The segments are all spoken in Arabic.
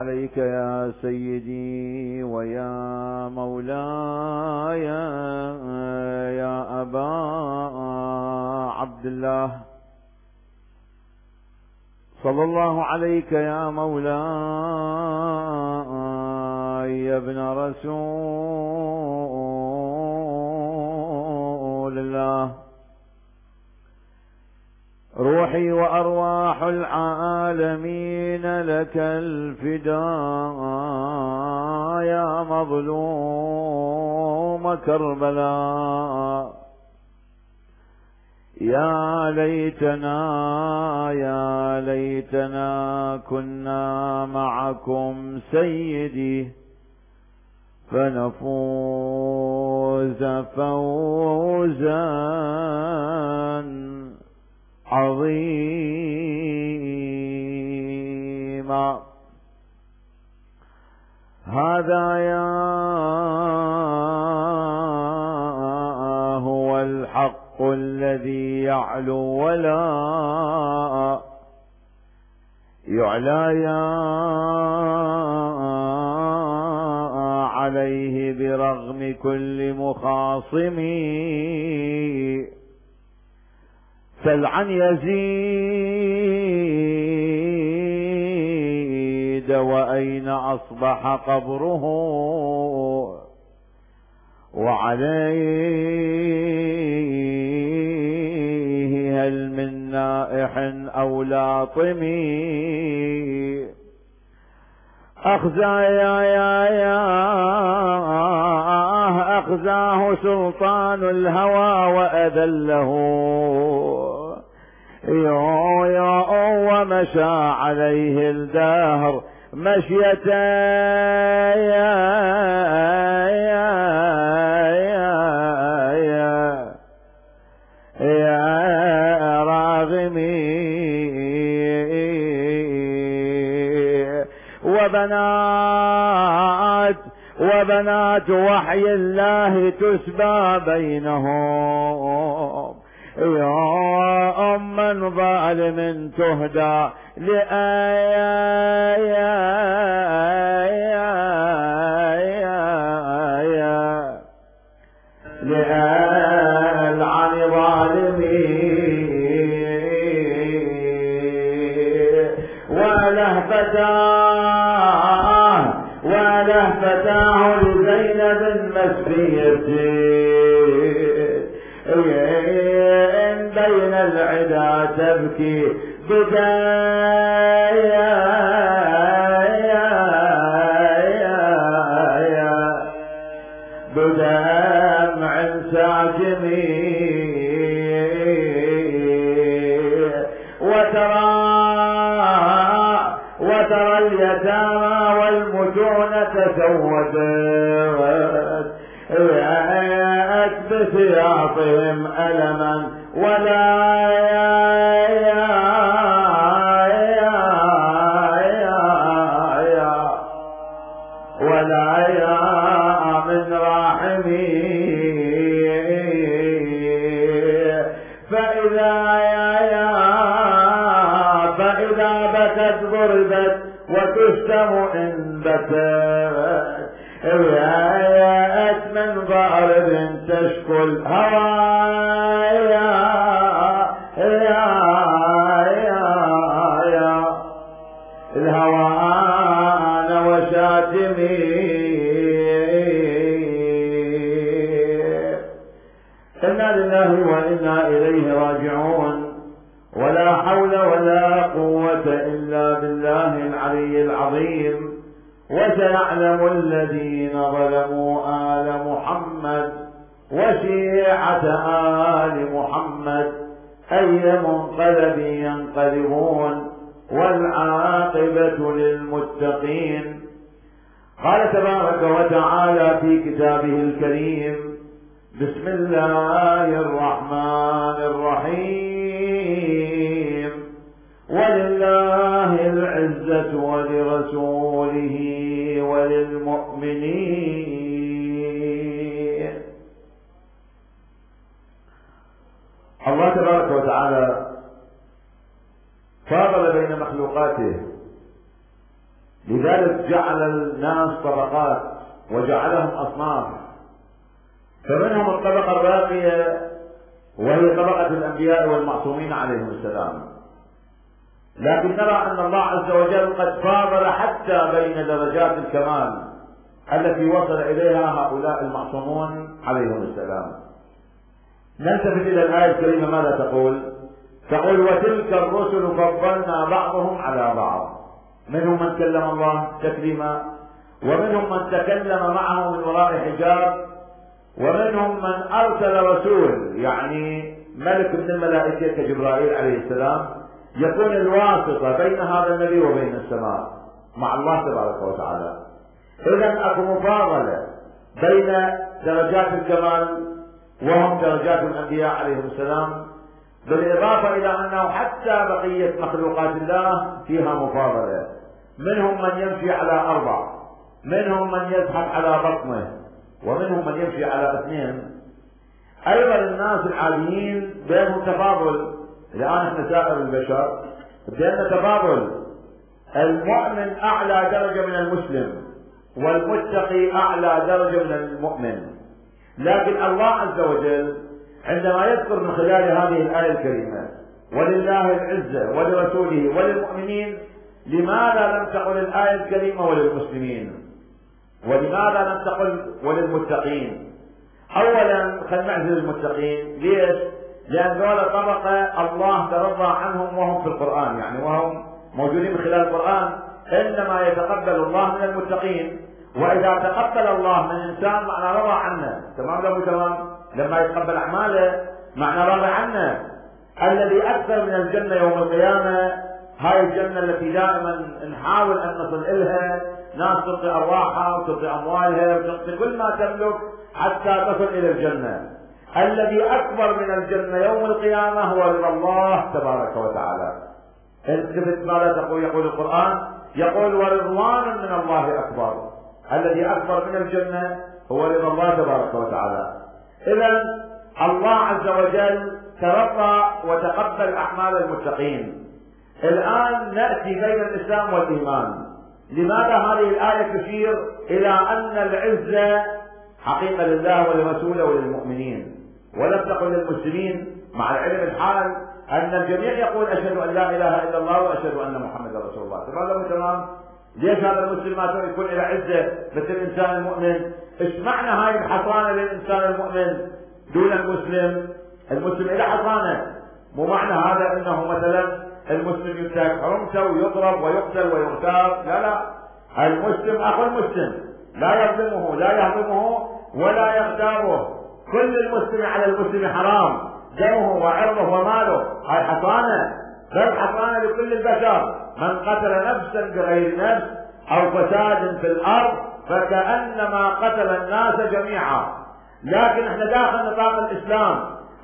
عليك يا سيدي ويا مولاي يا أبا عبد الله، صلى الله عليك يا مولاي يا ابن رسول الله. روحي وأرواح العالمين لك الفداء يا مظلوم كربلاء. يا ليتنا كنا معكم سيدي فنفوز فوزا عظيما. هذا يا هو الحق الذي يعلو ولا يعلى عليه برغم كل مخاصم. سل عن يزيد وأين أصبح قبره وعليه هل من نائح أو لاطم. أخزاه سلطان الهوى وأذله ومشى عليه الدهر مشية يا راغمي. وبنات وحي الله تسبى بينهم يا من ظالم تهدى لألعن ظالمين. وله فتاه لزينب مسبية بين العدا تبكي بدمع ساجمي. وترى اليتامى والمجون تزودت بسياطهم ألما ولا من راحمي. فإذا بكت ضربت وتشتم إن بكت من ضارب تشكو الهوايا الهوان وشاتمي. إنا لله وإنا إليه راجعون. ولا حول ولا قوة إلا بالله العلي العظيم. وسيعلم الذين ظلموا آل محمد وشيعة آل محمد أي منقلب ينقلبون والعاقبة للمتقين. قال تبارك وتعالى في كتابه الكريم: بسم الله الرحمن الرحيم. ولله العزة ولرسوله وللمؤمنين. الله تبارك وتعالى فاضل بين مخلوقاته لذلك جعل الناس طبقات وجعلهم أصناف، فمنهم الطبقة الراقية وهي طبقة الأنبياء والمعصومين عليهم السلام، لكن نرى أن الله عز وجل قد فاضل حتى بين درجات الكمال التي وصل إليها هؤلاء المعصومون عليهم السلام. نلتفت إلى الآية الكريمة ماذا تقول؟ تقول: وتلك الرسل فضلنا بعضهم على بعض، منهم من كلم الله تكليما، ومنهم من تكلم معه من وراء حجاب، ومنهم من أرسل رسول يعني ملك من الملائكة كجبرائيل عليه السلام يكون الواسطة بين هذا النبي وبين السماء مع الله تبارك وتعالى. إذا أكو مفاضلة بين درجات الكمال وهم درجات الأنبياء عليهم السلام، بالإضافة إلى أنه حتى بقية مخلوقات الله فيها مفاضلة، منهم من يمشي على 4، منهم من يزحف على بطنه، ومنهم من يمشي على 2. أيضا الناس العاديين بينهم تفاضل. الآن احنا سائر البشر بيننا تفاضل، المؤمن أعلى درجة من المسلم، والمتقي أعلى درجة من المؤمن. لكن الله عز وجل عندما يذكر من خلال هذه الآية الكريمة ولله العزة ولرسوله وللمؤمنين، لماذا لم تقل الآية الكريمة وللمسلمين؟ ولماذا لم تقل وللمتقين؟ أولا خلينا نعزل المتقين. ليش؟ لأن ذولا طبقة الله ترضى عنهم وهم في القرآن، يعني وهم موجودين من خلال القرآن، إنما يتقبل الله من المتقين. وإذا تقبل الله من إنسان معنى رضى عنه، تمام لو تمام، لما يتقبل أعماله معنى رضى عنه. الذي أكثر من الجنة يوم القيامة هاي الجنة التي دائما نحاول أن نصل إلها، ناس تعطي أرواحها وتعطي أموالها وتعطي كل ما تملك حتى تصل إلى الجنة. الذي أكبر من الجنة يوم القيامة هو رضا الله تبارك وتعالى. انتبه ماذا تقول؟ يقول القرآن، يقول: ورضوان من الله أكبر. الذي أكبر من الجنة هو رضا الله تبارك وتعالى. إذا الله عز وجل ترضى وتقبل أعمال المتقين. الآن نأتي بين الإسلام والإيمان. لماذا هذه الآية تشير إلى أن العزة حقيقة لله ولرسوله وللمؤمنين، ولم تقل للمسلمين، مع العلم الحال أن الجميع يقول أشهد أن لا إله إلا الله وأشهد أن محمدا رسول الله. تمام؟ ليش هذا المسلم ما يكون إلى عزة مثل الإنسان المؤمن؟ إيش معنى هاي الحصانة للإنسان المؤمن دون المسلم؟ المسلم إلى حصانة، مو معنى هذا أنه مثلا المسلم ينتهك حرمته ويضرب ويقتل ويغتاب، لا، المسلم أخو المسلم، لا يظلمه لا يهضمه ولا يغتابه. كل المسلم على المسلم حرام، دمه وعرضه وماله، هاي حصانة، بل حصانة لكل البشر. من قتل نفسا بغير نفس أو فساد في الأرض فكأنما قتل الناس جميعا. لكن احنا داخل نطاق الإسلام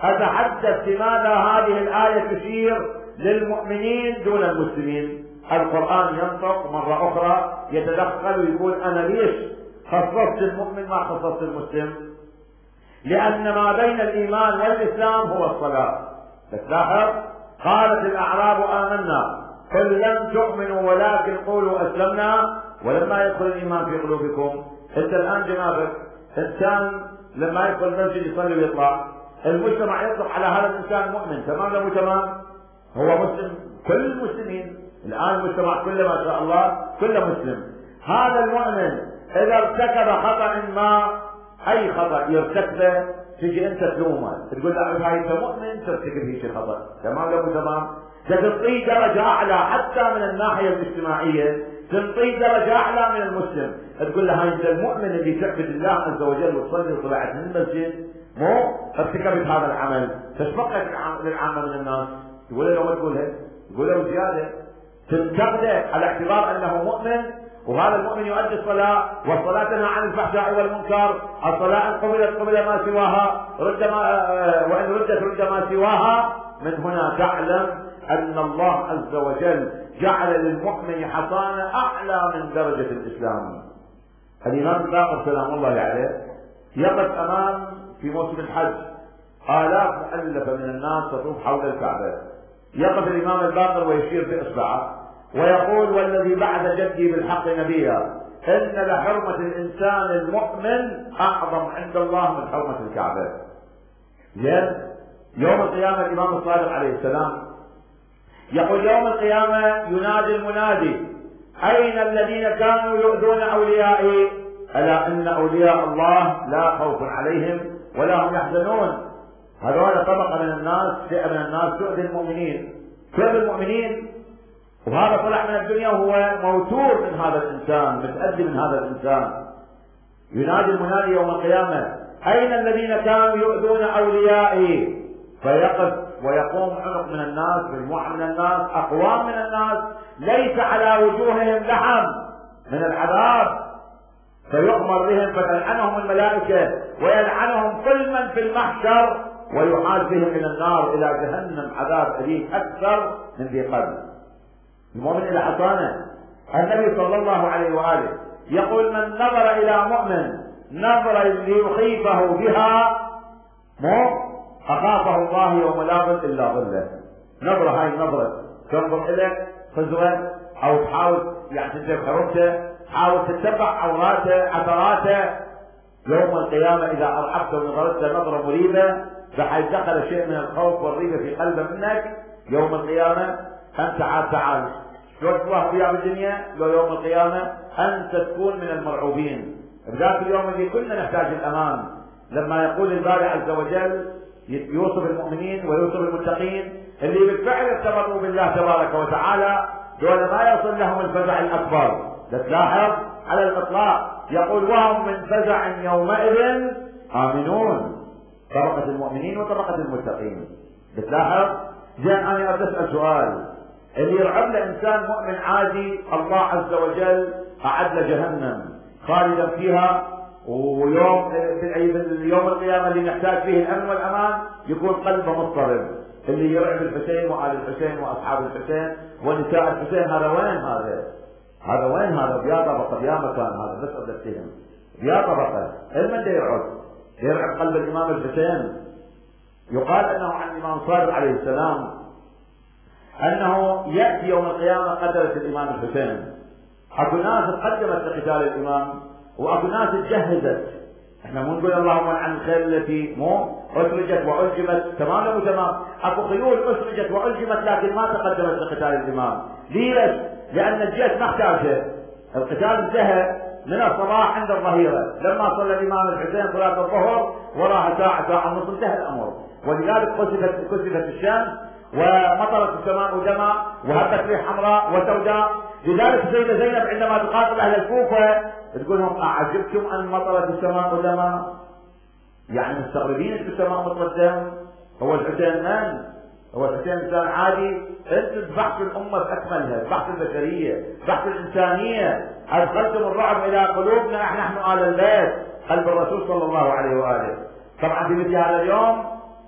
أتحدث لماذا هذه الآية تشير للمؤمنين دون المسلمين. القرآن ينطق مرة أخرى يتدخل ويقول: أنا ليش خصصت المؤمن ما خصصت المسلم؟ لأن ما بين الإيمان والإسلام هو الصلاة. تلاحظ قالت الأعراب آمنا قل لم تؤمنوا ولكن قولوا أسلمنا ولما يدخل الإيمان في قلوبكم. أنت الآن جنابك إنسان لما يدخل المسجد يصلي ويطلع، المجتمع يطلق على هذا الإنسان مؤمن، تمام لو تمام؟ هو مسلم، كل المسلمين الآن المجتمع كله ما شاء الله كله مسلم. هذا المؤمن إذا ارتكب خطأ ما، أي خطأ يرتكبه، تجي أنت تلومه تقول له هاي أنت مؤمن ترتكب هيك خطأ، تمام لو تمام؟ تعطيه درجة أعلى حتى من الناحية الاجتماعية، تعطيه درجة أعلى من المسلم، تقول له هاي أنت المؤمن اللي تعبد الله عز وجل وتصلي وطلعت من المسجد، مو ارتكبت هذا العمل، تشفقت للعامة من الناس، تقول له ما تقولها، تقول له زيادة، تنتقده على اعتبار أنه مؤمن، وهذا المؤمن يؤدي الصلاة، والصلاة تنهى عن الفحشاء والمنكر، الصلاة إن قبلت قبل ما سواها، وإن ردت ما سواها. من هنا تعلم أن الله عز وجل جعل للمؤمن حصانة أعلى من درجة الإسلام. الإمام الباقر سلام الله عليه يقف أمام في موسم الحج آلاف مؤلفة من الناس تطوف حول الكعبة، يقف الإمام الباقر ويشير بإصبعه ويقول والذي بعث جدي بالحق نبيا إن لحرمة الإنسان المؤمن أعظم عند الله من حرمة الكعبة. يوم القيامة الإمام الصادق عليه السلام يقول يوم القيامة ينادي المنادي أين الذين كانوا يؤذون أوليائي؟ ألا إن أولياء الله لا خوف عليهم ولا هم يحزنون. هذول طبقة من الناس، فئة من الناس تؤذي المؤمنين، تؤذي المؤمنين، وهذا طلع من الدنيا وهو موتور من هذا الإنسان، متأذي من هذا الإنسان. ينادي المنادي يوم القيامة أين الذين كانوا يؤذون أوليائي؟ فيقف ويقوم عنق من الناس، مجموعة من الناس، أقوام من الناس ليس على وجوههم لحم من العذاب، فيؤمر بهم فتلعنهم الملائكة ويلعنهم كل من في المحشر ويحال بهم إلى النار إلى جهنم عذاب أليم أكثر من ذي قبل. المؤمن إلى حصانه. النبي صلى الله عليه وآله يقول من نظر إلى مؤمن نظرا ليخيفه بها أخافه الله يوم لا ظل إلا ظله. نظرة هاي النظرة تنظر إليك خزوة أو تحاول يعني تجيب حرمته، تحاول تتبع عوراته عثراته، يوم القيامة إذا أرحبت ونظرت نظرة مريبة بحيث دخل شيء من الخوف والريبة في قلبه منك، يوم القيامة أنت تعال شلون تروح بيها بالدنيا، لو يوم القيامة أنت تكون من المرعوبين. بذات اليوم اللي كلنا نحتاج الأمان، لما يقول الباري عز وجل يوصف المؤمنين ويوصف المتقين اللي بالفعل ارتبطوا بالله تبارك وتعالى، دول ما يصل لهم الفزع الأكبر. تلاحظ على الإطلاق يقول وهم من فزع يومئذ آمنون، طبقة المؤمنين وطبقة المتقين. بتلاحظ زين. أنا أسأل سؤال، اللي يرعب لإنسان مؤمن عادي الله عز وجل أعد له جهنم خالدا فيها، ويوم يوم القيامة اللي نحتاج فيه الأمن والأمان يكون قلبه مضطرب. اللي يرعب الحسين وآل الحسين وأصحاب الحسين ونساء الحسين، هذا وين هذا وين هذا؟ بيا طبقة بيا مكان، هذا بس أدركتهم بيا طبقة. المن ده يرعب قلب الإمام الحسين. يقال أنه عن الإمام صادق عليه السلام أنه يأتي يوم القيامة قتلة الإمام الحسين. أكو ناس قدمت لقتال الإمام وأكو ناس تجهزت. احنا مو نقول اللهم عن الخيل التي أسرجت وألجمت، تمام مو تمام؟ أكو خيول أسرجت وألجمت لكن ما تقدمت لقتال الإمام. ليش؟ لأن الجيش ما احتاجه. القتال انتهى من الصباح عند الظهيرة، لما صلى الإمام الحسين صلاة الظهر وراها ساعة ونصف انتهى الأمر. ولذلك كسفت الشمس ومطرت السماء دما وهبت ريح حمراء وسوداء. لذلك السيدة زينب عندما تقاتل أهل الكوفة تقول لهم أعجبتم أن مطرت السماء دما؟ يعني مستغربين في السماء مطرت دم؟ هو الحسين من؟ هو الحسين إنسان عادي؟ أنتم بحث الأمة بأكملها، بحث البشرية، بحث الإنسانية، أدخلتم الرعب إلى قلوبنا نحن آل البيت، قلب الرسول صلى الله عليه وآله. طبعا في مثل هذا اليوم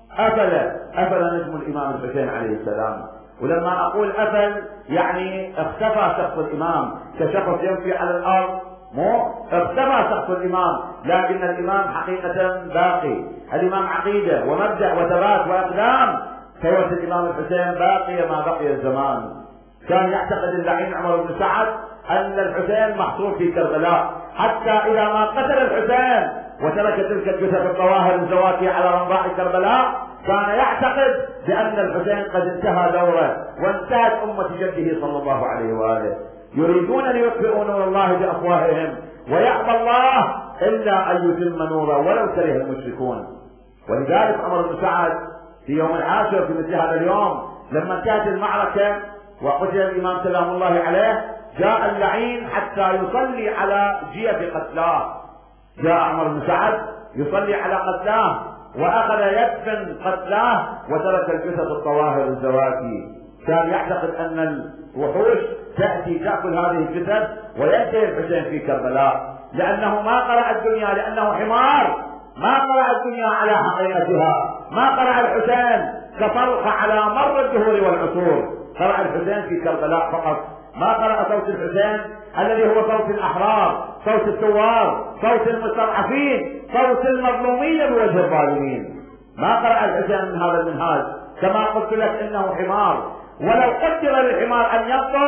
أفل نجم الإمام الحسين عليه السلام. ولما أقول أفل يعني اختفى شخص الإمام كشخص يمشي على الأرض، اختفى شخص الإمام، لكن الإمام حقيقة باقي. الإمام عقيدة ومبدأ وثبات وإقدام. سيرة الإمام الحسين باقية ما بقي الزمان. كان يعتقد اللعين عمر بن سعد أن الحسين محصور في كربلاء، حتى إذا ما قتل الحسين وترك تلك الجثث الطواهر الزواكي على رمضاء كربلاء كان يعتقد بأن الحسين قد انتهى دوره وانتهت أمة جده صلى الله عليه وآله. يريدون ليطفئوا نور الله بأفواههم ويأبى الله إلا أن يتم نوره ولو كره المشركون. ولذلك عمر بن سعد في يوم العاشر في مثل هذا اليوم لما انتهت المعركة وقتل الإمام سلام الله عليه، جاء اللعين حتى يصلي على جية قتلاه. جاء عمر بن سعد يصلي على قتلاه وأخذ يدفن قتلاه وترك الجثث الطواهر الزواكي. كان يعتقد أن الوحوش تأتي تأكل هذه الجثث وينتهي الحسين في كربلاء، لأنه ما قرأ الدنيا، لأنه حمار، ما قرأ الدنيا على حقيقتها، ما قرأ الحسين كفرخ على مر الدهور والعصور، قرأ الحسين في كربلاء فقط. ما قرأ صوت الحسين الذي هو صوت الأحرار، صوت الثوار، صوت المستضعفين، صوت المظلومين بوجه الظالمين. ما قرأ الحسين من هذا المنهاج. كما قلت لك إنه حمار، ولو قدر للحمار أن ينطق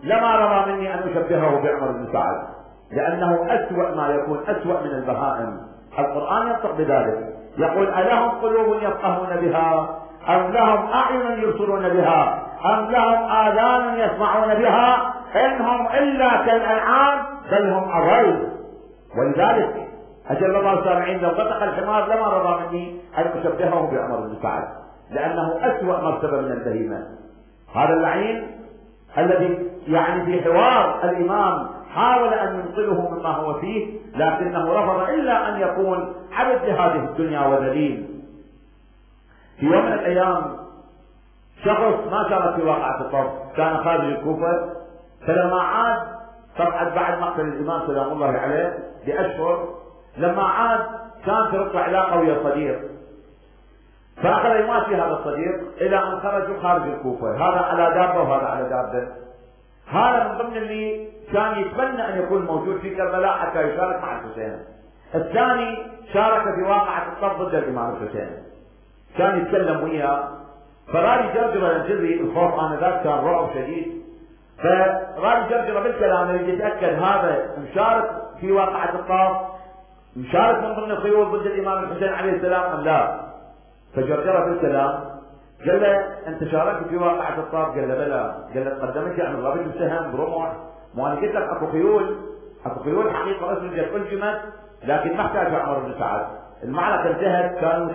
لما رضى مني أن أشبهه بعمر بن سعد، لأنه أسوأ ما يكون، أسوأ من البهائم. القرآن ينطق بذلك، يقول ألهم قلوب يفقهون بها أم لهم أعين يبصرون بها أم لهم آذان يسمعون بها إنهم إلا كالأنعام بل هم أضل. ولذلك أجل الله السامعين لو قطق الحمار لما رضى مني أن أشبهه بعمر بن سعد، لأنه أسوأ مرتبة من البهيمة. هذا اللعين الذي يعني في حوار الإمام حاول أن ينقذه مما هو فيه، لكنه رفض إلا أن يكون عبد لهذه الدنيا وذليل. في يوم من الأيام شخص ما شارك في واقعة الطرف، كان خارج الكوفة، فلما عاد طبعا بعد مقتل الإمام سلام الله عليه بأشهر، لما عاد كان ترك علاقة ويا صديق، فأخذ يماشي هذا الصديق إلى أن خرجوا خارج الكوفة، هذا على دابة وهذا على دابة. هذا من ضمن اللي كان يتمنى أن يكون موجود في كربلاء حتى يشارك مع الحسين. الثاني شارك في واقعة الطرف ضد الإمام الحسين، كان يتكلم وياه، فراد جرجرة ينجري الخوف آنذاك كان رعب شديد، فراد جرجرة بالكلام اللي يتأكد هذا مشارك في واقعة الطرف، مشارك من ضمن الخيول ضد الإمام الحسين عليه السلام أم لا. فجرجرة بالكلام قال له أنت شاركت في واقعة الطرف؟ قال له بلى. قال له قدمت يعني ضابط السهم برمح، مو أنا قلت لك أكو خيول حقيقة أسرجت ألجمت، لكن ما احتاج عمر بن سعد. المعركة انتهت، كانوا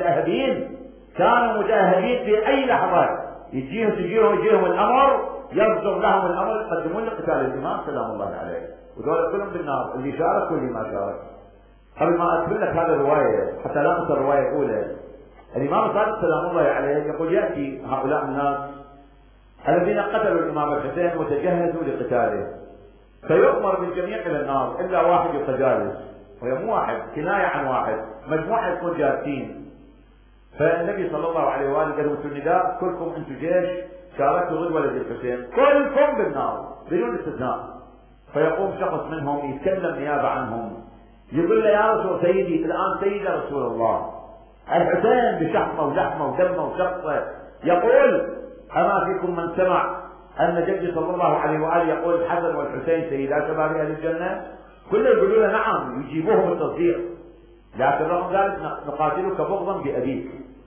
متأهبين في أي لحظة يجيهم الأمر، يصدر لهم الأمر يقدمون لقتال الإمام سلام الله عليه، وذول كلهم بالنار، اللي شارك واللي ما شارك. قبل ما أكمل لك هذه الرواية حتى لا أنسى الرواية الأولى، الإمام الصادق سلام الله عليه يقول يأتي هؤلاء الناس الذين قتلوا الإمام الحسين وتجهزوا لقتاله، فيؤمر بالجميع إلى النار إلا واحد يبقى جالس، وهي مو واحد، كناية عن واحد، مجموعة يكون جالسين. فالنبي صلى الله عليه وآله قال النداء كلكم أنتم جيش شاركتوا ضد ولد الحسين، كلكم بالنار بدون استثناء. فيقوم شخص منهم يتكلم نيابة عنهم، يقول له يا رسول سيدي الآن سيد رسول الله الحسين بشحمه ولحمه ودمه وشقه يقول أما فيكم من سمع أن جدي صلى الله عليه وآله يقول الحسن والحسين سيدا شباب أهل الجنة؟ كله يقولون نعم، يجيبوهم التصديق، لكن رغم ذلك نقاتلك بغضا بأبيك.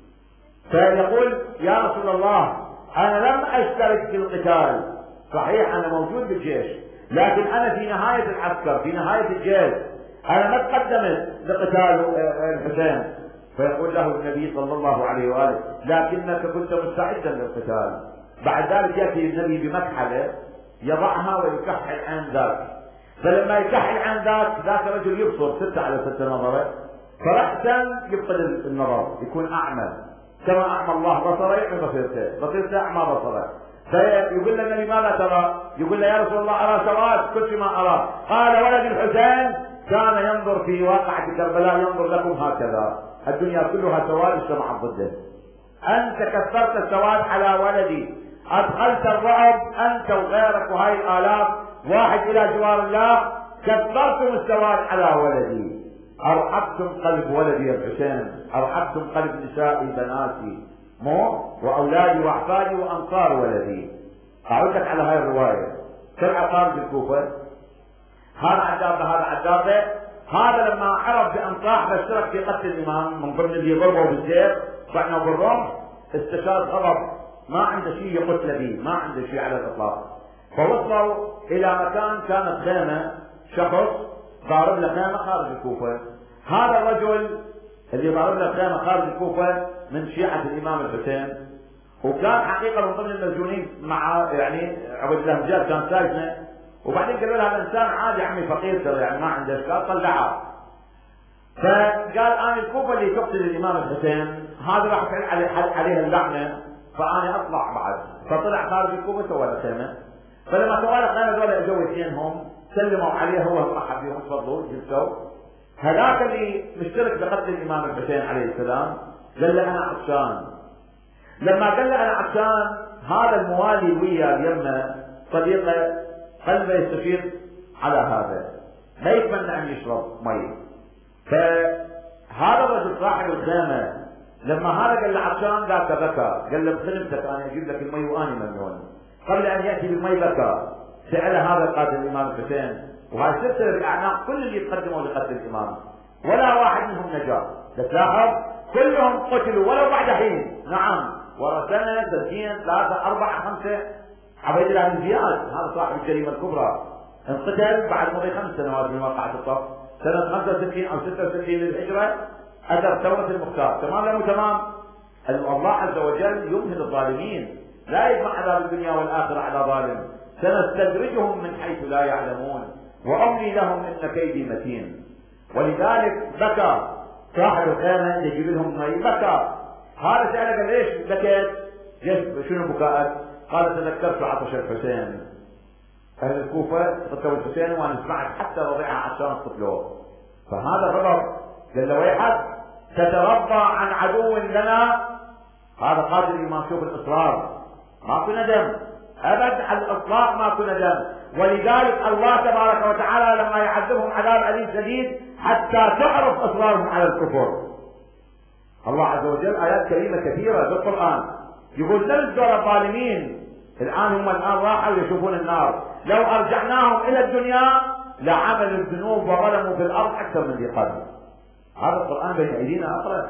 فيقول يا رسول الله أنا لم أشترك في القتال، صحيح أنا موجود بالجيش، لكن أنا في نهاية العسكر في نهاية الجيش أنا ما تقدمت لقتال الحسين. فيقول له النبي صلى الله عليه وآله لكنك كنت مستعدا للقتال. بعد ذلك يأتي النبي بمكحلة يضعها ويكحل عن ذاك، فلما يكحل عن ذاك رجل يبصر 6 على 6 نظرة، فرأسا يفقد النظر، يكون أعمى، كما أعمى الله بصره يعمى بصيرته أعمى بصره. فيقول له النبي ماذا ترى؟ يقول له يا رسول الله أرى سواد كل شيء ما أرى. قال ولد الحسين كان ينظر في واقعة كربلاء ينظر لكم هكذا، الدنيا كلها سواد اجتمعت ضده، أنت كثرت السواد على ولدي، أدخلت الرعب أنت وغيرك وهاي الآلاف واحد إلى جوار الله، كثرتم السواد على ولدي، أرحبتم قلب ولدي الحسين، أرحبتم قلب نسائي بناتي وأولادي وأحفادي وأنصار ولدي. أعود لك على هاي الرواية. سمع خارج الكوفة، هذا عدابة هذا لما عرف بأن صاحبه اشترك في قتل الإمام من ضمن اللي ضربه بالسيف طعنه بالرمح، استشار غضب، ما عنده شيء يقتل به، ما عنده شيء على الإطلاق. فوصلوا إلى مكان كانت خيمة، شخص ضارب له خيمة خارج الكوفة. هذا الرجل اللي ضارب له خيمة خارج الكوفة من شيعة الإمام الحسين، وكان حقيقة من ضمن المسجونين مع يعني عبد الله مجاد كان ساجنه. وبعدين قالوا له هذا الانسان عادي عمي فقير يعني ما عنده اشكال، طلعه. فقال انا الكوفه اللي تقتل الامام الحسين هذا راح عليها اللعنه، فانا اطلع بعد. فطلع خارج الكوفه سوى له خيمه. فلما سوى له خيمه ذولا اجوا اثنينهم سلموا عليه، هو مرحب بهم تفضلوا جلسوا. هذاك اللي مشترك بقتل الامام الحسين عليه السلام قال له انا عطشان. لما قال له انا عطشان، هذا الموالي ويا اليمه صديقه قلبه يستفيد على هذا، ما يتمنى ان يشرب مي. فهذا الرجل صاحب الخيمه لما هذا قال له عطشان ذاك بكى، قال له بخدمتك انا اجيب لك المي وانا ممنون. قبل ان ياتي بالمي بكى، سأل هذا القاتل الإمام الحسين، وهذا سلسلة بأعناق كل اللي يتقدموا لقتل الإمام، ولا واحد منهم نجا. تلاحظ كلهم قتلوا ولو بعد حين. نعم، ورا سنة 2 3 4 5. عبيد الله بن زياد هذا صاحب الجريمة الكبرى انقتل بعد مضي 5 سنوات من واقعة الطف، سنة 65 أو 66 للهجرة، أثر ثورة المختار. تمام لا مو تمام؟ الله عز وجل يمهل الظالمين، لا يجمع عذاب الدنيا والآخرة على ظالم. سنستدرجهم من حيث لا يعلمون وأملي لهم إن كيدي متين. ولذلك بكى صاحب الخيمة يجيب لهم مي، بكى. هذا سأله قال ليش بكيت؟ شنو بكاءك؟ قال تذكرت عطش الحسين. أهل الكوفة قتلوا الحسين وأنا سمعت حتى رضيعها عشان قتلوه. فهذا غضب. قال له ويحك تتربى عن عدو لنا. هذا قاتل الإمام. شوف الإصرار، ماكو ندم أبد على الإطلاق، ماكو ندم. ولذلك الله تبارك وتعالى لما يعذبهم عذاب أليم شديد حتى تعرف إصرارهم على الكفر. الله عز وجل آيات كريمة كثيرة في القرآن يقول نزل الظالمين الآن هم الآن راحوا يشوفون النار، لو أرجعناهم إلى الدنيا لعملوا الذنوب وظلموا في الأرض أكثر من ذي قبل. هذا القرآن بين أيدينا أقرأ.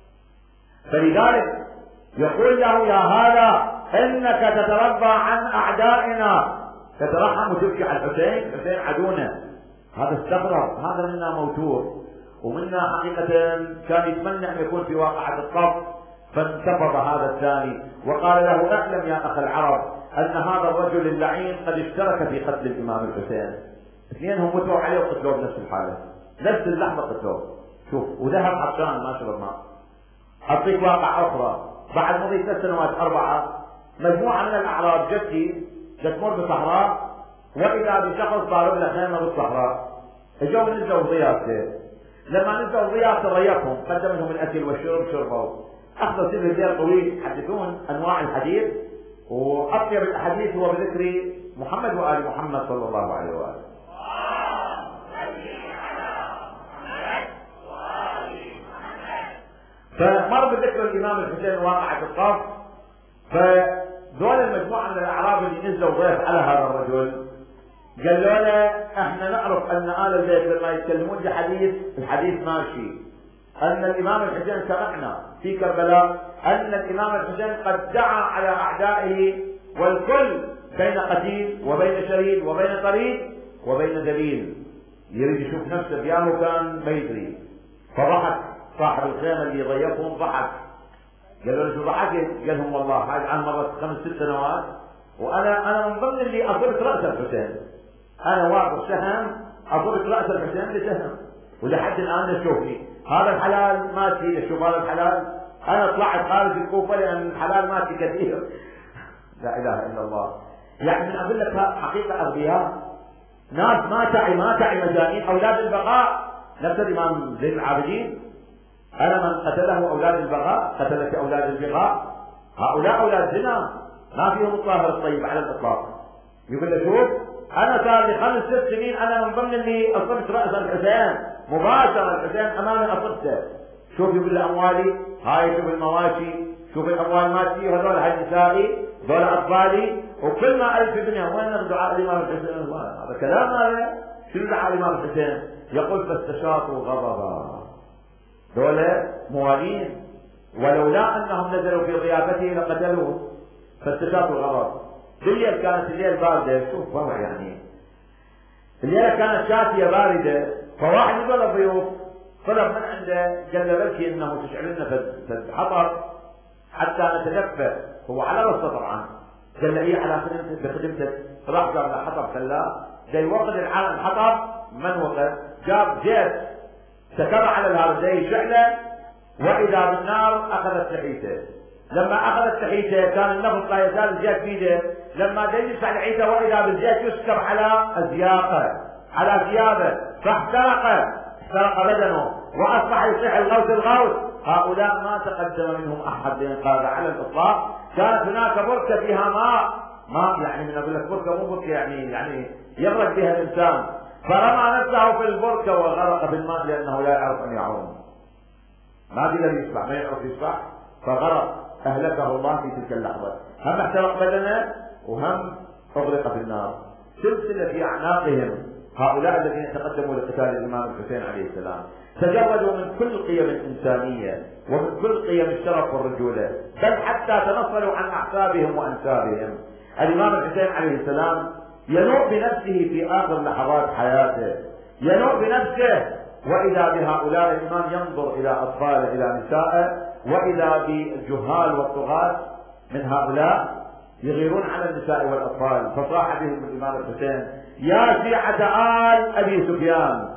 فلذلك يقول له يا هذا إنك تتربى عن أعدائنا، تترحم وتبكي على الحسين، الحسين عدونا. هذا استغرب، هذا منا موتور ومنا حقيقة كان يتمنى أن يكون في واقعة الطف. فانتفض هذا الثاني وقال له اعلم يا أخ العرب أن هذا الرجل اللعين قد اشترك في قتل الإمام الحسين. اثنينهم متوا عليه وقتلوه بنفس الحالة، نفس اللحظة قتلوه. شوف، وذهب عطشان ما شرب ماء. أعطيك واقع أخرى، بعد مضي 3 سنوات 4 مجموعة من الأعراب جتي تمر بصحراء وإذا بشخص ضارب له خيمة بالصحراء. اجوا نزلوا ضيافته، لما نزلوا ضيافته ضيفهم، قدم لهم الأكل والشرب، شربوا. أخذوا سر الليل طويل يحدثون أنواع الحديث، وأطيب الأحاديث هو بذكر محمد وآل محمد صلى الله عليه وآله. فمر بذكر الإمام الحسين واقعة الطف. فدول المجموعة من الأعراب اللي نزلوا ضيف على هذا الرجل قالوا له احنا نعرف ان آل البيت لما يتكلمون بحديث الحديث ماشي، ان الإمام الحسين سمعنا في كربلاء ان الإمام الحسين قد دعا على أعدائه، والكل بين قتيل وبين شهيد وبين طريق وبين دليل. يريد يشوف نفسه بيانه كان ما يدري. فضحك صاحب الخيمة اللي ضيفهم، ضحك. قالوا له شو ضحكت؟ قال لهم والله هاي الآن مرت 5 6 سنوات وانا من ضمن اللي اضربت رأس الحسين. انا واقف سهم اضربت رأس الحسين بسهم، ولحد الآن تشوفني. هذا الحلال ماشي، تشوف هذا الحلال. انا طلعت خارج الكوفة لان الحلال ماشي كثير. لا اله الا الله. يعني من اقول لك حقيقة اغبياء، ناس ما تعي مجانين. اولاد البغاء نفس الامام زين العابدين، انا من قتله اولاد البغاء قتلت اولاد البغاء. هؤلاء اولاد زنا ما فيهم الطاهر الطيب على الاطلاق. يقول له شوف انا صار لي 5 6 سنين انا من ضمن اللي اصبت راس الحسين مباشره، الحسين امامي اصبته. شوف يقول له اموالي هاي، شوف المواشي، شوف الاموال مالتي، وهذول هاي نسائي، هذول اطفالي، وكل ما الف في الدنيا. وين دعاء الامام الحسين؟ هذا كلام هذا. شنو دعاء الامام الحسين؟ يقول فاستشاطوا غضبا. دولة موالين، ولولا انهم نزلوا في ضيافته لقتلوه. فاستشاطوا الغضب. بالليل كانت الليل باردة، شوف وضع يعني. الليلة كانت شاتية باردة، فواحد من دول الضيوف طلب من عنده قال له بلكي انه تشعل لنا فد حطب حتى نتدفى. هو على راسه طبعا. قال له ايه على بخدمتك. راح جاب له حطب خلاه، زي وقت الحطب من وقت جاب زيت سكب على الهار زي شعله، واذا بالنار اخذت لحيته. لما اخذت لحيته كان النفط لا يزال الزيت بيده، لما يلبس على لحيته واذا بالزيت يسكب على ازياقه على ثيابه، فاحترق بدنه واصبح يصيح الغوث. هؤلاء ما تقدم منهم احد لانقاذ على الاطلاق. كانت هناك بركه فيها ماء يعني من اقول لك بركه مو بركه يعني يغرق بها الانسان، فرمى نفسه في البركه وغرق في الماء لانه لا يعرف ان يعوم. ما قدر يسبح، ما يعرف يسبح، فغرق. اهلكه الله في تلك اللحظه. هم احترق بدنه وهم اغرق في النار. سلسلة في أعناقهم هؤلاء الذين تقدموا لقتال الإمام الحسين عليه السلام، تجردوا من كل قيم الإنسانية ومن كل قيم الشرف والرجولة، بل حتى تنصلوا عن أحسابهم وأنسابهم. الإمام الحسين عليه السلام ينوء بنفسه في آخر لحظات حياته، ينوء بنفسه، وإذا بهؤلاء الإمام ينظر إلى أطفاله إلى نسائه، وإذا بالجهال والطغاة من هؤلاء يغيرون على النساء والأطفال، فصاح بهم الإمام الحسين: يا شيعة آل أبي سفيان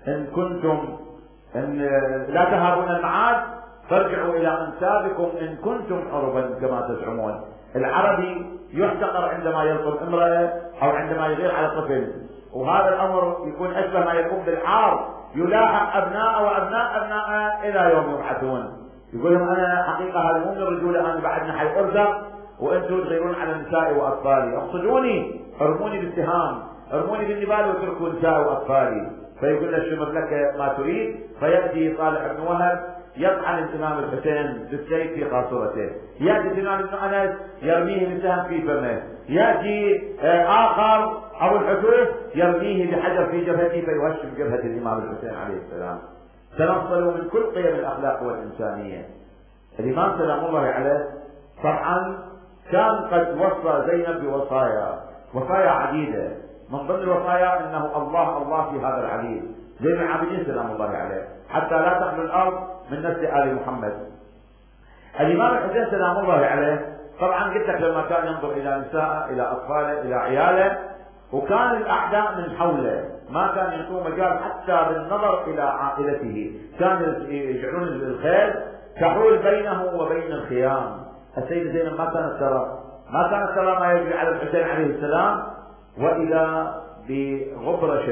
إن لا تهابون المعاد فارجعوا إلى أنسابكم إن كنتم عربا كما تزعمون. العربي يحتقر عندما يلطم امرأة أو عندما يغير على طفل، وهذا الأمر يكون أشبه ما يكون بالعار، يلاحق أبناء وأبناء أبناء إلى يوم يبعثون. يقول لهم أنا حقيقة هذا مو من الرجولة، أنا بعدنا حي أرزق وأنتم تغيرون على نسائي وأطفالي، اقصدوني، ارموني بالسهام، ارموني بالنبال واتركوا نسائي وأطفالي. فيقول له شمر لك ما تريد، فيأتي صالح بن وهب يطعن الإمام الحسين بالسيف في قاصرته، يأتي سنان بن أنس يرميه بسهم في فمه، يأتي آخر أبو الحسوف يرميه بحجر في جبهته فيهشم جبهة الإمام الحسين عليه السلام. تنصلوا من كل قيم الأخلاق والإنسانية. الإمام سلام الله عليه طبعا كان قد وصى زينب وصايا عديدة، من ضمن الوصايا انه الله في هذا العليل، زين العابدين سلام الله عليه، حتى لا تخلو الارض من نسل ال محمد. الامام الحسين سلام الله عليه طبعا قلت لك لما كان ينظر الى نساءه، الى اطفاله، الى عياله، وكان الاعداء من حوله، ما كان يعطوه مجال حتى بالنظر الى عائلته، كانوا يجعلون الخيل تحول بينه وبين الخيام. السيدة زينب ما كانت ترى ما يجري على الحسين عليه السلام، وإذا بغبرة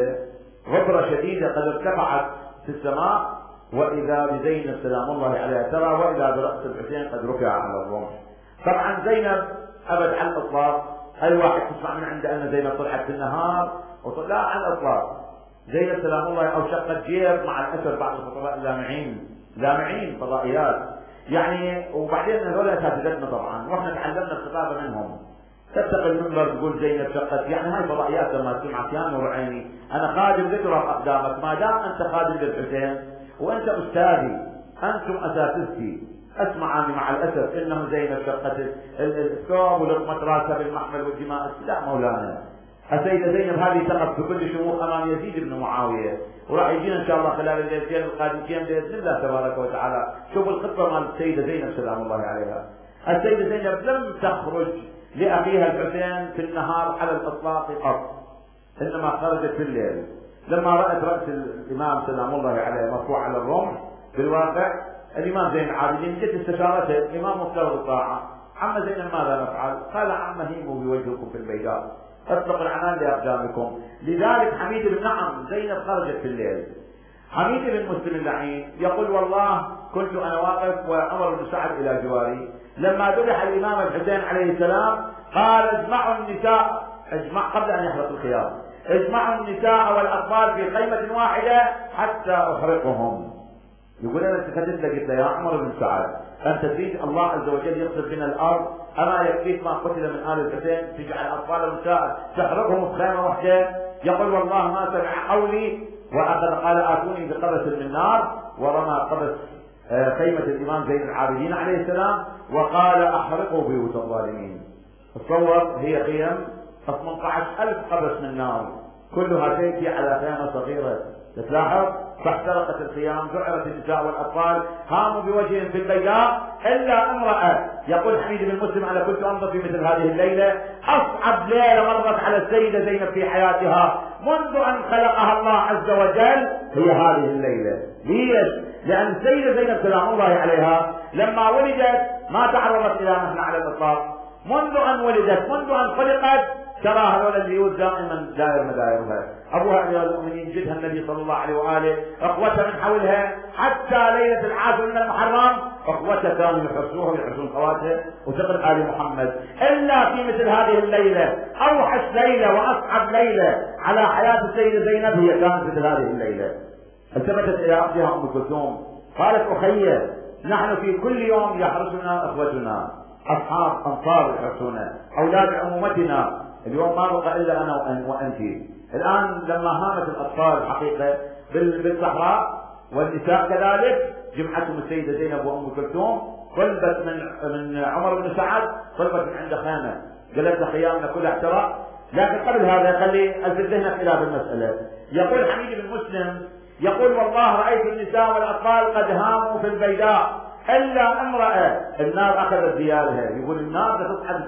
شديدة قد ارتفعت في السماء، وإذا بزينب سلام الله عليها ترى، وإذا برأس الحسين قد رفع على الرمح. طبعا زينب أبد على الإطلاق، أي واحد تسمع من عنده أن زينب طلعت في النهار لا على الإطلاق. زينب سلام الله أو شقت جيب مع الأسف بعض الخطباء لامعين فضائيات يعني، وبعدين هذول اساتذتنا طبعا واحنا تعلمنا الخطابه منهم. تفتح المنبر تقول زينب شقت، يعني هاي فضائيات لما تسمعك يا نور عيني، انا خادم ذكرى اقدامك، ما دام انت خادم للحسين وانت استاذي، انتم اساتذتي، اسمع عني مع الاسف انه زينب شقت الثوب ولقمه راسها بالمحمل والدماء. لا مولانا، السيده زينب هذه تقف بكل شموخ امام يزيد بن معاويه، وراح يجينا ان شاء الله خلال الليلتين القادمتين باذن الله تبارك وتعالى. شوفوا الخطه مال السيده زينب سلام الله عليها. السيده زينب لم تخرج لاخيها الحسين في النهار على الاطلاق قط، انما خرجت في الليل. لما رأت رأس الامام سلام الله عليه مرفوع على الرمح، بالواقع الامام زين العابدين جت استشارته، الامام مفترض الطاعه، عم زينب ماذا نفعل؟ قال عم هيموا بوجهكم في البيداء، اطلق العنان لاقدامكم. لذلك حميد بن نعم زينب خرجت في الليل. حميد بن مسلم اللعين يقول والله كنت انا واقف وعمر بن سعد الى جواري، لما ذبح الامام الحسين عليه السلام قال اجمعوا النساء، قبل ان يحرق الخيار، اجمعوا النساء والاطفال في خيمه واحده حتى احرقهم. يقول انا تكلمت له قلت له يا عمر بن سعد، انت تريد الله عز وجل يقصد بنا الارض، اما يكفيك ما قتل من ال الحسين تجعل اطفال ونساء تحرقهم في خيمه واحده؟ يقول والله ما سمع قولي، واخذ قال اتوني بقبس من نار، ورمى قبس خيمه الامام زين العابدين عليه السلام وقال احرقوا بيوت الظالمين. تصور هي خيم 18,000 قبس من نار كلها تأتي على خيمه صغيره، تلاحظ؟ فاحترقت الخيام، ذعرت النساء والاطفال، هاموا بوجههم في البيداء الا امراه. يقول حميد بن مسلم انا كنت انظر في مثل هذه الليله، اصعب ليله مرت على السيده زينب في حياتها منذ ان خلقها الله عز وجل هي هذه الليله. ليش؟ لان السيده زينب سلام الله عليها لما ولدت ما تعرضت الى نحن على الاطلاق، منذ ان ولدت، منذ ان خلقت ترى هذول البيوت دائما دائر مدائرها، ابوها امير المؤمنين جدها النبي صلى الله عليه واله، اخوتها من حولها، حتى ليله العاشر من المحرم اخوتها كانوا يحرسوها ويحرسون خواتها وتقرب ال محمد. الا في مثل هذه الليله، اوحش ليله واصعب ليله على حياه السيده زينب هي كانت مثل هذه الليله. التفتت الى اختها ام كلثوم قالت اخي نحن في كل يوم يحرسنا اخوتنا، اصحاب انصار يحرسونا، اولاد عمومتنا اليوم ما بقى الا انا وانت. الان لما هامت الاطفال حقيقه بالصحراء والنساء كذلك، جمعتهم السيده زينب وام كلثوم، طلبت من عمر بن سعد، طلبت من عنده خيمه، قالت له خيامنا كلها احترق. لكن قبل هذا خلي الفت ذهنك الى المساله. يقول حميد بن مسلم يقول والله رايت النساء والاطفال قد هاموا في البيداء الا امراه النار اخذت ثيابها. يقول النار تصعد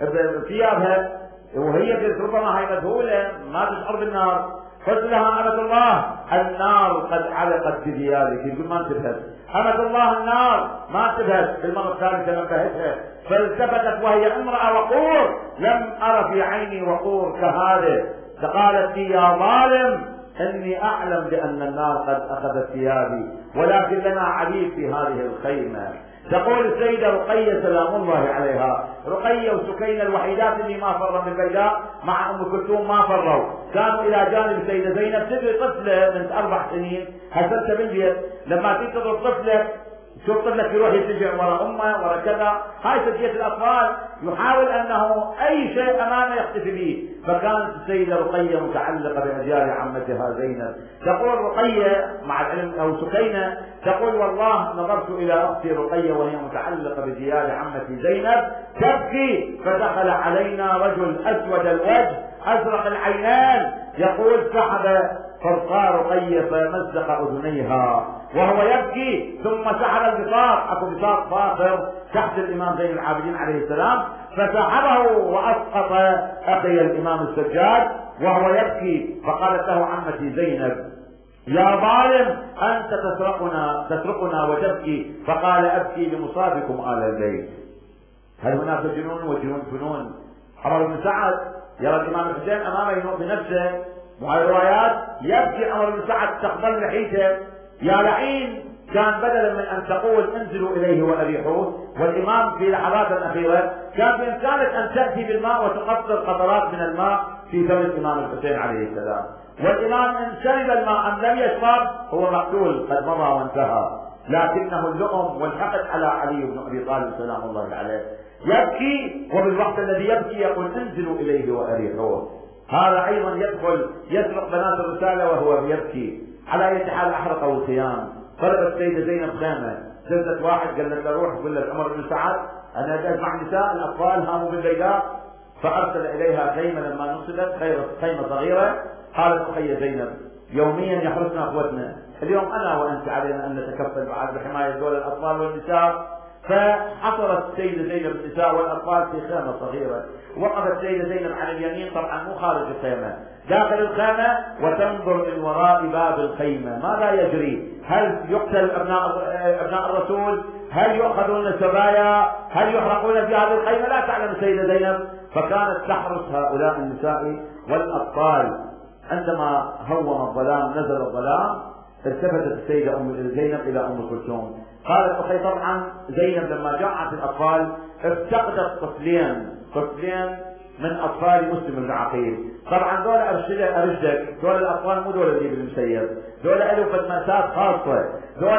ثيابها وهي ربما هي مذهوله ما تشعر بالنار. قلت لها أمة الله النار قد علقت بثيابك. يقول ما انتبهت. أمة الله النار ما انتبهت. في المرة الثالثة نبهتها فالتفتت وهي امرأة وقور، لم أرى في عيني وقور كهذا. فقالت لي يا ظالم إني أعلم بأن النار قد أخذت ثيابي ولكن لنا عبيد في هذه الخيمة. تقول السيدة رقية سلام الله عليها، رقية وسكينة الوحيدات اللي ما فروا من البيداء مع ام كلثوم ما فروا، كانوا الى جانب السيدة زينب. تدري طفلة من 4 سنين هسلت بالبيت لما تضرب طفلة، شوف طفلك يروح يتجع ورا امه ورا كذا، هاي سجية الاطفال، يحاول انه اي شيء امامه يختفي به. فكانت السيدة رقية متعلقة بأجيال عمتها زينب. تقول رقية مع العلم او سكينة تقول والله نظرت الى اختي رقية وهي متعلقة بجيال عمتي زينب تبكي، فدخل علينا رجل اسود الوجه ازرق العينين، يقول سحب فرقا رقية فمزق اذنيها وهو يبكي، ثم سحب البساط، اكو بساط فاخر تحت الامام زين العابدين عليه السلام، فسحبه واسقط اخي الامام السجاد وهو يبكي. فقالت له عمتي زينب يا ظالم انت تسرقنا وتبكي. فقال ابكي لمصابكم آل البيت. هل هناك جنون وجنون فنون؟ عمر بن سعد يرى الامام الحسين امامه بنفسه، وهذه الروايات يبكي عمر بن سعد تقبل لحيته. يا لعين كان بدلا من ان تقول انزلوا اليه واريحوه، والامام في لحظات الاخيره كان بامكانك ان تاتي بالماء وتقطر قطرات من الماء في فم الامام الحسين عليه السلام، والامام ان شرب الماء ام لم يشرب هو مقتول قد مضى وانتهى، لكنه اللؤم والحقد على علي بن ابي طالب سلام الله عليه. يبكي وبالوقت الذي يبكي يقول انزلوا اليه واريحوه. هذا ايضا يدخل يسرق بنات الرساله وهو يبكي. على اي حال احرقوا الخيام. طلبت السيده زينب خيمه، سلت واحد قال له روح قل لك عمر بن سعد انا اجمع نساء الاطفال هاموا بالبيداء، فارسل اليها خيمه لما نصبت خيمه صغيره. قالت اخي زينب يوميا يحرسنا اخوتنا، اليوم انا وانت علينا ان نتكفل بعد بحمايه دول الاطفال والنساء. فحصرت السيده زينب النساء والاطفال في خيمه صغيره، وقفت السيده زينب على اليمين طبعا مو خارج الخيمه، داخل الخيمه وتنظر من وراء باب الخيمه ماذا يجري، هل يقتل ابناء الرسول، هل يؤخذون السبايا، هل يحرقون في هذه الخيمه، لا تعلم السيده زينب. فكانت تحرس هؤلاء النساء والاطفال. عندما هوم الظلام نزل الظلام التفتت السيده زينب الى ام كلثوم، قالت اخي طبعا زينب لما جاءت الاطفال افتقدت طفلين من اطفال مسلم بن عقيل. طبعا دول ارشدك دول الاطفال مو دول اللي بالمسيب، دول له مأساة خاصه، دول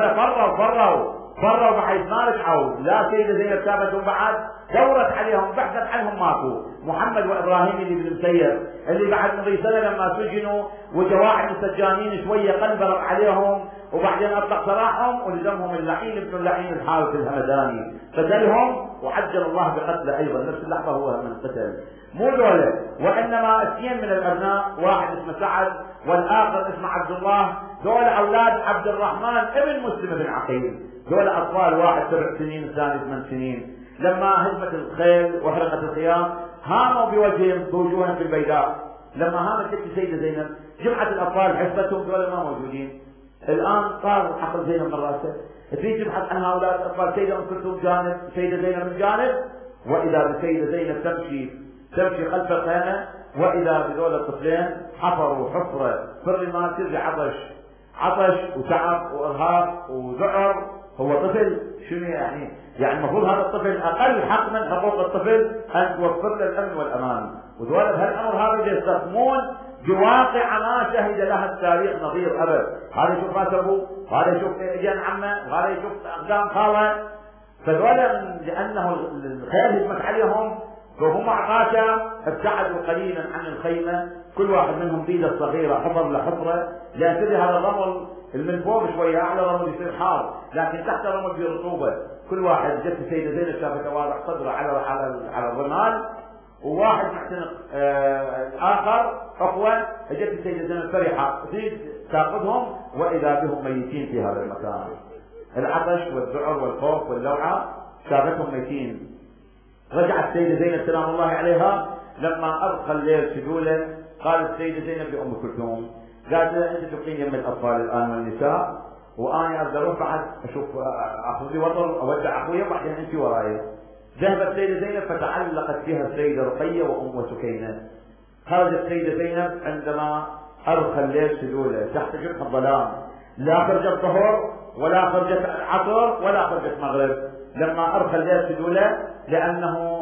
فروا بحيث ما رجعوا، لا سيدة زينب تابتهم بعد، دورت عليهم بحثت عنهم ماكو. محمد وابراهيم اللي بالمسيب اللي بعد مضي سنه لما سجنوا وجواحد السجانين شويه قنبرت عليهم وبعدين اطلق سراحهم ولزمهم اللعين ابن اللعين الحارث الهمداني، قتلهم وعجل الله بقتله ايضا نفس اللحظه هو من قتل. مو دولة، وانما 2 من الابناء، واحد اسمه سعد والاخر اسمه عبد الله، دول اولاد عبد الرحمن ابن مسلم بن عقيل، دول اطفال، واحد 7 سنين الثاني 8 سنين. لما هزمت الخيل وحرقت الخيام هاموا بوجوههم في البيداء. لما هامت السيدة زينب جمعت الاطفال حسبتهم دول ما موجودين. الان صار عقل زينب من راسه، تريد تبحث عن هؤلاء الاطفال، سيدة ام كلثوم جانب، سيدة زينب من جانب، واذا بالسيدة زينب تمشي خلف الخيمة، واذا بذول الطفلين حفروا حفرة في الرمال ترجع عطش وتعب وارهاق وذعر. هو طفل شنو يعني المفروض هذا الطفل اقل حق من حقوق الطفل ان توفر له الامن والامان، وذول بهالامر هذا يستخدمون بواقع ما شهد لها التاريخ نظير ابد. هذا يشوف راس ابوه، هذا يشوف اجان عمه، وهذا يشوف اقدام خاله. فذولا لانه الخيل هجمت عليهم فهم عقاشة ابتعدوا قليلا عن الخيمة، كل واحد منهم بيده صغيرة حفر لحفرة، لأن تدري هذا الرمل من فوق شوية أعلى رمل يصير حار، لكن تحت رمل في رطوبة. كل واحد جت السيدة زينب شافت واضح صدره على الرمال، وواحد معتنق الآخر أخوة، جت السيدة زينب فرحة تريد تأخذهم وإذا بهم ميتين في هذا المكان. العطش والذعر والخوف واللوعة شافتهم ميتين. رجعت السيدة زينب سلام الله عليها لما أرخى الليل سدوله، قالت السيدة زينب لأم كلثوم، قالت لها أنت تبقين يم الأطفال الآن والنساء، وأنا أقدر أروح بعد أشوف أخذ لي وطر أودع أخويا وبعدين أنت وراي. ذهبت السيدة زينب فتعلقت فيها السيدة رقية وأم سكينة. خرجت السيدة زينب عندما أرخى الليل سدوله تحت جبهة الظلام، لا خرجت الظهر ولا خرجت العصر ولا خرجت المغرب، لما أرخى الليل سدوله، لأنه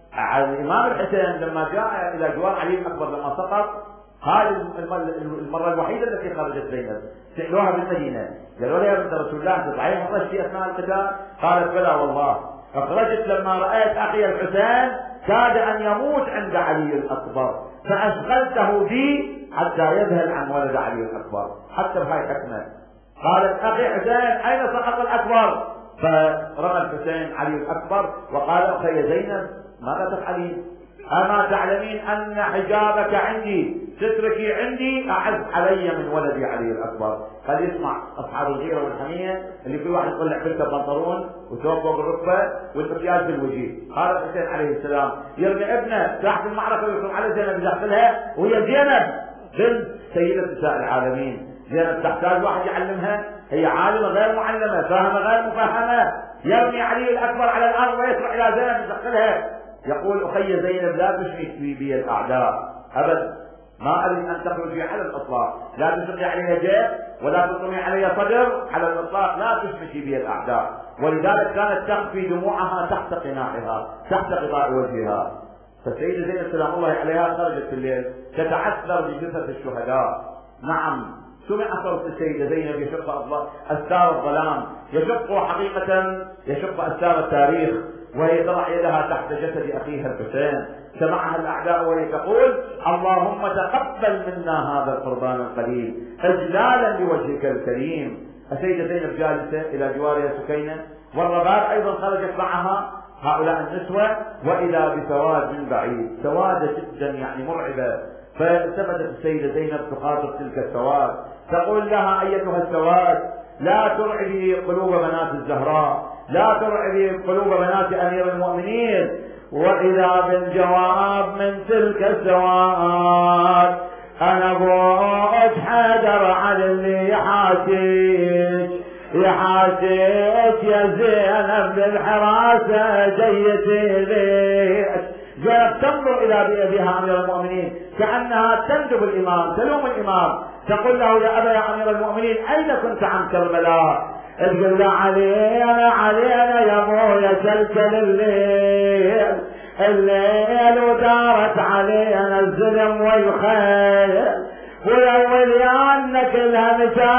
الإمام الحسين لما جاء إلى جوار علي الأكبر لما سقط، هذه المرة الوحيدة التي خرجت زينب. سألوها بالمدينة قالوا لها يا بنت رسول الله تطلعين خرجتي أثناء القتال؟ قالت بلى والله، أخرجت لما رأيت أخي الحسين كاد أن يموت عند علي الأكبر فأشغلته بي حتى يذهل عن ولد علي الأكبر. حتى بهاي حكمة قالت أخي حسين أين سقط الأكبر؟ فرمى الحسين علي الأكبر وقال أخي زينب ماذا تفعلين؟ أما تعلمين أن حجابك عندي سترك عندي أعز علي من ولدي علي الأكبر. قال يسمع أصحاب الغيرة والحمية اللي كل واحد يطلع بنته بنطلون وثوب فوق الركبة والمكياج في الوجه. قال الحسين عليه السلام يرمي ابنه تحت المعركة ويصير على زينب يدخلها، وهي زينب بنت سيدة نساء العالمين. زينب تحتاج واحد يعلمها، هي عالمة غير معلمة، فاهمة غير مفهمة. يرمي علي الأكبر على الأرض ويسرع إلى زينب يدخلها. يقول أخي زينب لا تشمت بي الأعداء أبدا، ما أريد أن تخرجي على الإطلاق، لا تشقي علي جيب ولا تطمي علي صدر على الإطلاق، لا تشمتي بي الأعداء. ولذلك كانت تخفي دموعها تحت قناعها تحت غطاء وجهها. فالسيدة زينب سلام الله عليها خرجت في الليل تتعثر بجثث الشهداء. نعم سمع صوت السيدة زينب يشق أستار الظلام، يشق حقيقة يشق أستار التاريخ، وهي تضع يدها تحت جسد أخيها الحسين. سمعها الأعداء وهي تقول اللهم تقبل منا هذا القربان القليل إجلالا لوجهك الكريم. السيدة زينب جالسة إلى جوارها سكينة، والرباب أيضا خرجت معها هؤلاء النسوة، وإذا بسواد من بعيد، سواد جدا يعني مرعبة. فالتفتت السيدة زينب تخاطب تلك السواد تقول لها أيتها السواد لا ترعبي قلوب بنات الزهراء، لا ترعبي قلوب بنات أمير المؤمنين. وإذا بالجواب من تلك السواد أنا أبوك حيدر على اللي يحاسيك يا زينب بالحراسة جيتي ليك. زينب تنظر إلى بأبيها أمير المؤمنين كأنها تندب الإمام، تلوم الإمام، تقول له يا أبا يا أمير المؤمنين أين كنت عن كربلاء؟ تقول له علينا يا مويا سلسل الليل ودارت علينا الظلم والخيل، وليانك لها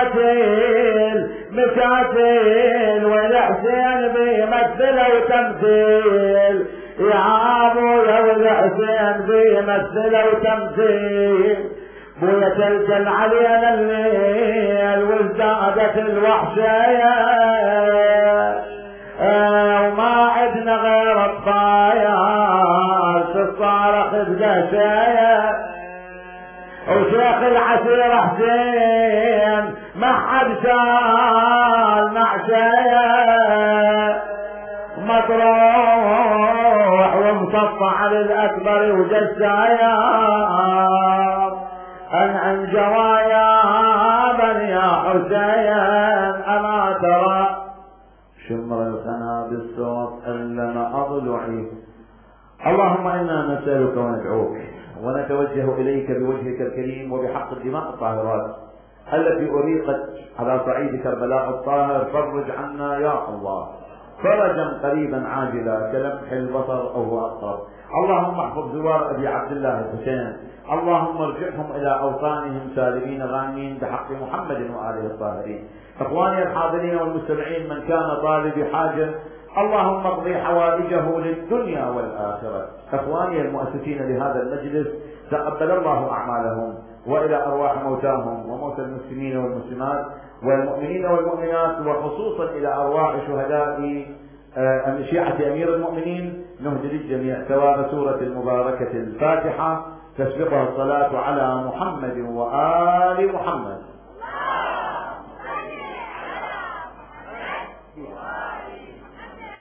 مساتيل والحسين بيمثله وتمثيل يا ابويا، والحسين بيمثله وتمثيل. بويا تلجل علينا الليل وازدادت الوحشة وما عدنا غير الطاير تتصارخ بقشايا، وشيخ العسير حسين ما حد شال معشايا، مطروح ومصفع للأكبر وجسايا، أنعم جوايا بني حسين أما ترى شمر الخنا بالصوت ألم أضلعي. اللهم إنا نسألك وندعوك ونتوجه إليك بوجهك الكريم وبحق الدماء الطاهرات التي أريقت على صعيد كربلاء الطاهر، فرج عنا يا الله فرجا قريبا عاجلا كلمح البصر أو هو أقرب. اللهم احفظ زوار أبي عبد الله الحسين، اللهم ارجعهم إلى أوطانهم سالمين غانمين بحق محمد وآله الطاهرين. إخواني الحاضرين والمستمعين، من كان طالب حاجة اللهم اقضي حوائجه للدنيا والآخرة. إخواني المؤسسين لهذا المجلس، تقبل الله أعمالهم، وإلى أرواح موتاهم وموتى المسلمين والمسلمات والمؤمنين والمؤمنات، وخصوصا إلى أرواح شهداء شيعة أمير المؤمنين، نهدي للجميع ثواب سورة المباركة الفاتحة تسبقها الصلاة على محمد وآل محمد.